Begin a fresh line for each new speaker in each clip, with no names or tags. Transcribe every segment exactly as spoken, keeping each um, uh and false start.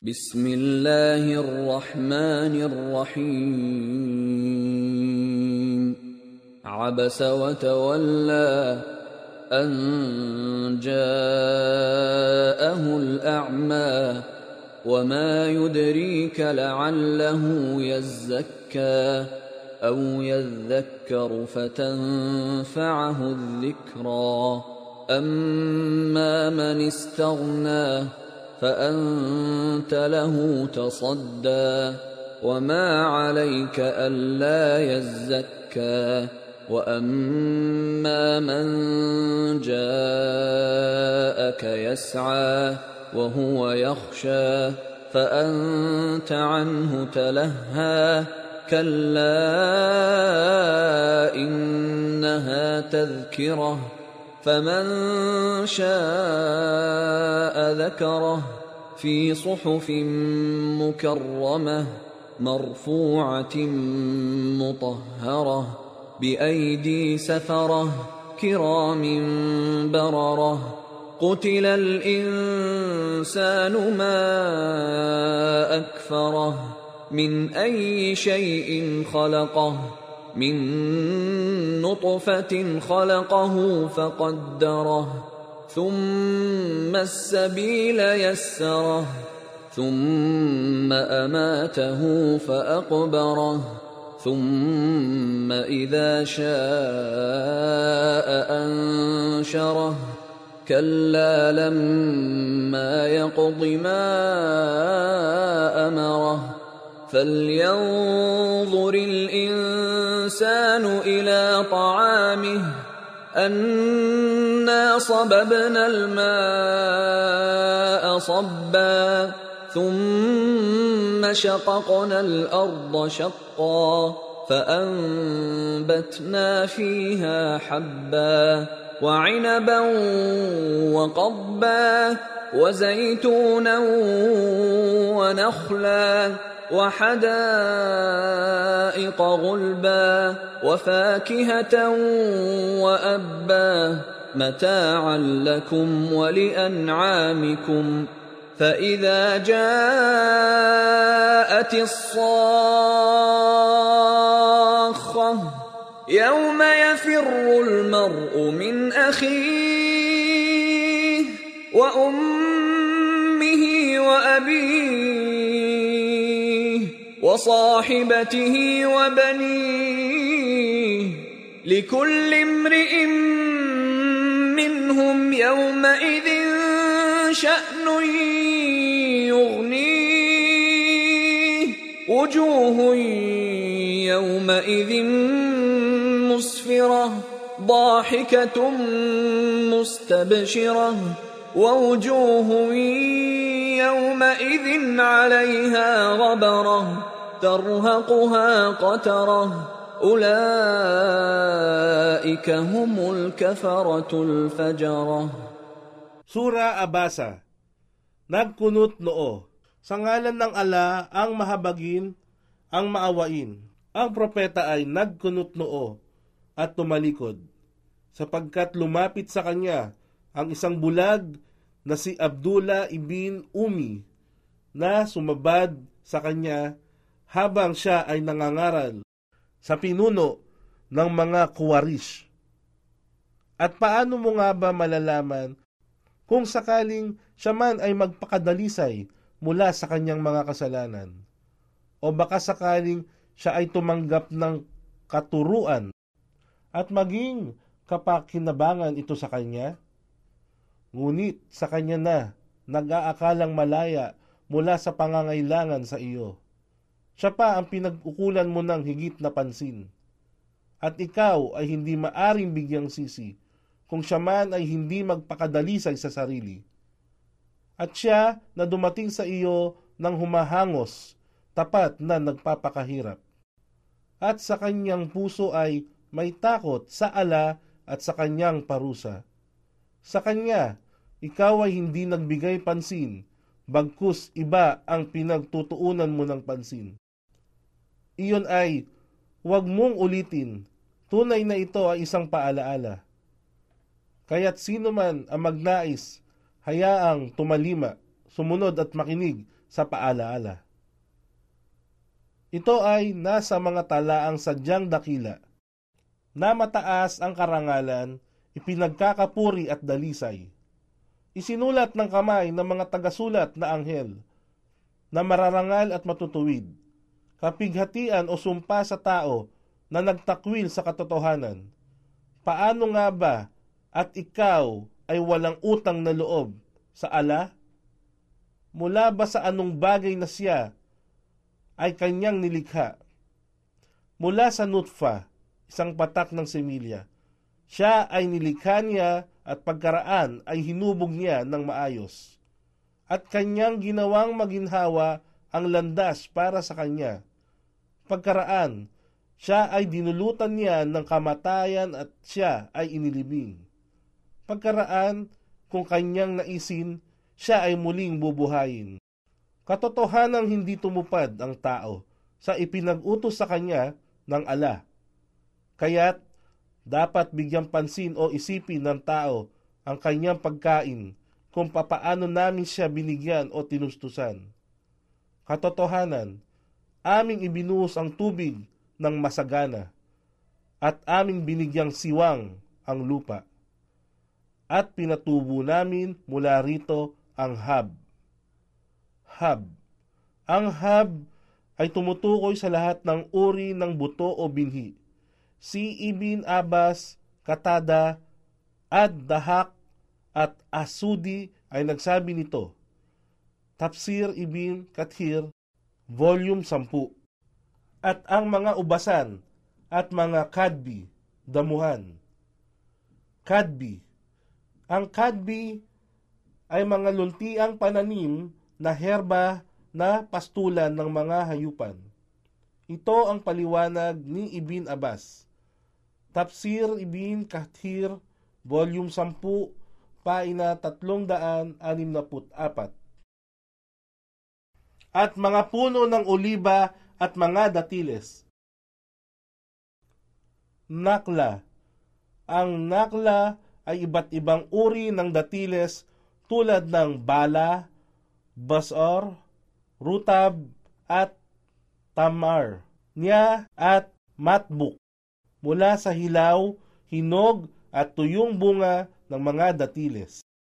بسم الله الرحمن الرحيم عبس وتولى أن جاءه الأعمى وما يدريك لعله يزكى أو يذكر فتنفعه الذكرى أما من استغنى فأنت له تصدى وما عليك ألا يزكى وأما من جاءك يسعى وهو يخشى فأنت عنه تلهى كلا إنها تذكرة فمن شاء ذكره في صحف مكرمة مرفوعة مطهرة بأيدي سفرة كرام بررة قتل الإنسان ما أكفره من أي شيء خلقه من نطفة خلقه فقدره ثم السبيل يسره ثم أماته فأقبره ثم إذا شاء أنشره كلا لما يقض ما أمره فلينظر الإنسان إلى طعامه أنا صببنا الماء صبا ثم شققنا الأرض شقا فأنبتنا فيها حبا وعنبا وقضبا وزيتونا ونخلا وحدائق غلبا وفاكهة وأبا متاعا لكم ولأنعامكم فإذا جاءت الصاخة يوم يفر المرء من أخيه وأمه وأبيه وصاحبته وبنيه لكل امرئ منهم يومئذ شأن يغنيه وجوه يومئذ مسفرة ضاحكة مستبشرة ووجوه يومئذ عليها غبرة ترهقها قترة أولئك هم الكفرة الفجرة.
Sura Abasa. Nagkunot noo. Sa ngalan ng Ala ang mahabagin, ang maawain. Ang propeta ay nagkunot noo at tumalikod, sapagkat lumapit sa kanya ang isang bulag na si Abdullah ibn Umi na sumabad sa kanya habang siya ay nangangaral sa pinuno ng mga Kuwarish. At paano mo nga ba malalaman kung sakaling siya man ay magpakadalisay mula sa kanyang mga kasalanan? O baka sakaling siya ay tumanggap ng katuruan at maging kapakinabangan ito sa kanya? Ngunit sa kanya na nag-aakalang malaya mula sa pangangailangan sa iyo. Siya pa ang pinag-ukulan mo ng higit na pansin. At ikaw ay hindi maaring bigyang sisi kung siya man ay hindi magpakadalisay sa sarili. At siya na dumating sa iyo ng humahangos, tapat na nagpapakahirap. At sa kanyang puso ay may takot sa Ala at sa kanyang parusa. Sa kanya, ikaw ay hindi nagbigay pansin, bagkus iba ang pinagtutuunan mo ng pansin. Iyon ay, huwag mong ulitin, tunay na ito ay isang paalaala. Kaya't sino man ang magnais, hayaang tumalima, sumunod at makinig sa paalaala. Ito ay nasa mga talaang sadyang dakila, na mataas ang karangalan, ipinagkakapuri at dalisay. Isinulat ng kamay ng mga tagasulat na anghel, na mararangal at matutuwid, kapighatian o sumpa sa tao na nagtakwil sa katotohanan. Paano nga ba at ikaw ay walang utang na loob sa ala? Mula ba sa anong bagay na siya ay kanyang nilikha? Mula sa nutfa, isang patak ng semilya, siya ay nilikha niya at pagkaraan ay hinubog niya ng maayos. At kanyang ginawang maginhawa ang landas para sa kanya. Pagkaraan, siya ay dinulutan niya ng kamatayan at siya ay inilibing. Pagkaraan, kung kanyang naisin, siya ay muling bubuhayin. Katotohanang hindi tumupad ang tao sa ipinag-utos sa kanya ng ala. Kaya't dapat bigyang pansin o isipin ng tao ang kanyang pagkain kung papaano namin siya binigyan o tinustusan. Katotohanan, aming ibinuhos ang tubig ng masagana at aming binigyang siwang ang lupa. At pinatubo namin mula rito ang hab. Hab. Ang hab ay tumutukoy sa lahat ng uri ng buto o binhi. Si Ibn Abbas, Katada, Ad-Dahak at Asudi ay nagsabi nito. Tafsir Ibn Kathir, Volume ten. At ang mga ubasan at mga kadbi, damuhan. Kadbi. Ang kadbi ay mga luntiang pananim na herba na pastulan ng mga hayupan. Ito ang paliwanag ni Ibn Abbas. Tafsir Ibn Kathir, Volume ten, Paina three sixty-four. At mga puno ng oliba at mga datiles. Nakla. Ang nakla ay iba't ibang uri ng datiles tulad ng bala, basor, rutab, at tamar, niya at matbuk, mula sa hilaw, hinog at tuyong bunga ng mga datiles.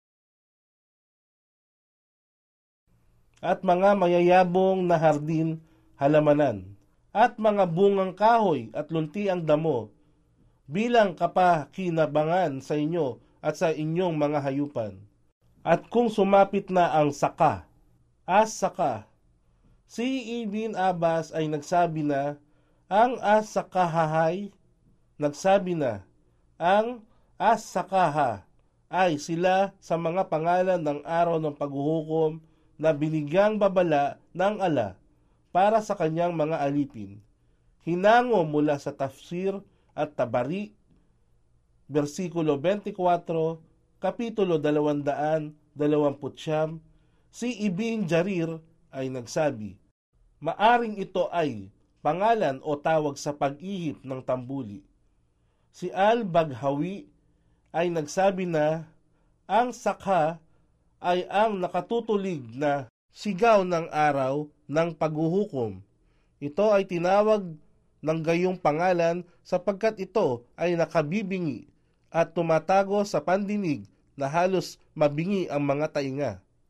At mga mayayabong na hardin, halamanan, at mga bungang kahoy at luntiang damo, bilang kapakinabangan sa inyo at sa inyong mga hayupan. At kung sumapit na ang saka, as-saka, si Ibn Abbas ay nagsabi na ang as-sakahahay, nagsabi na ang as-sakaha ay sila sa mga pangalan ng araw ng paghuhukom na binigyang babala ng ala para sa kanyang mga alipin. Hinango mula sa Tafsir at Tabari, versikulo twenty-four, kapitulo two twenty-nine, si Ibn Jarir ay nagsabi, maaring ito ay pangalan o tawag sa pag-ihip ng tambuli. Si Al-Baghawi ay nagsabi na ang sakha ay ang nakatutulig na sigaw ng araw ng paghuhukom. Ito ay tinawag ng gayong pangalan sapagkat ito ay nakabibingi at tumatago sa pandinig na halos mabingi ang mga tainga.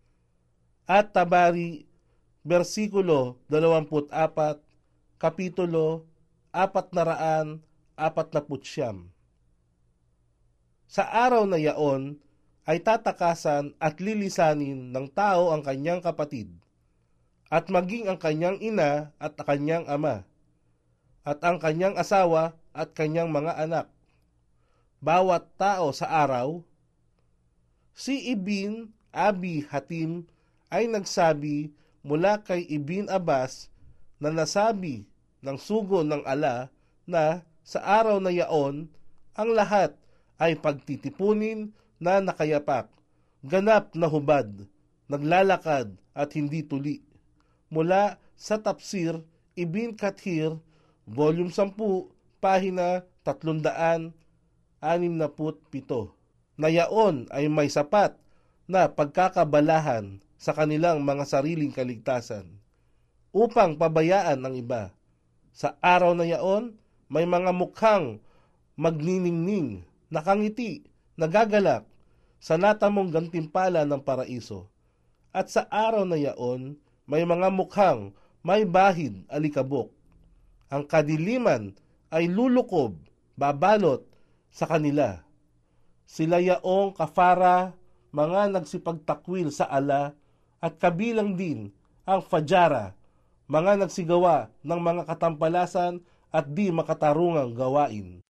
At Tabari, versikulo twenty-four, kapitulo four forty-nine. Sa araw na yaon ay tatakasan at lilisanin ng tao ang kanyang kapatid, at maging ang kanyang ina at kanyang ama, at ang kanyang asawa at kanyang mga anak. Bawat tao sa araw. Si Ibn Abi Hatim ay nagsabi mula kay Ibn Abbas na nasabi ng sugo ng ala na sa araw na yaon, ang lahat ay pagtitipunin na nakayapak, ganap na hubad, naglalakad at hindi tuli. Mula sa Tafsir Ibn Kathir, Volume ten, Pahina three sixty-seven, na yaon ay may sapat na pagkakabalahan sa kanilang mga sariling kaligtasan upang pabayaan ang iba. Sa araw na yaon, may mga mukhang magniningning, nakangiti, nagagalak sa natamong gantimpala ng paraiso. At sa araw na yaon, may mga mukhang may bahid alikabok. Ang kadiliman ay lulukob, babalot sa kanila. Sila yaong kafara, mga nagsipagtakwil sa ala, at kabilang din ang fajara, mga nagsigawa ng mga katampalasan at di makatarungang gawain.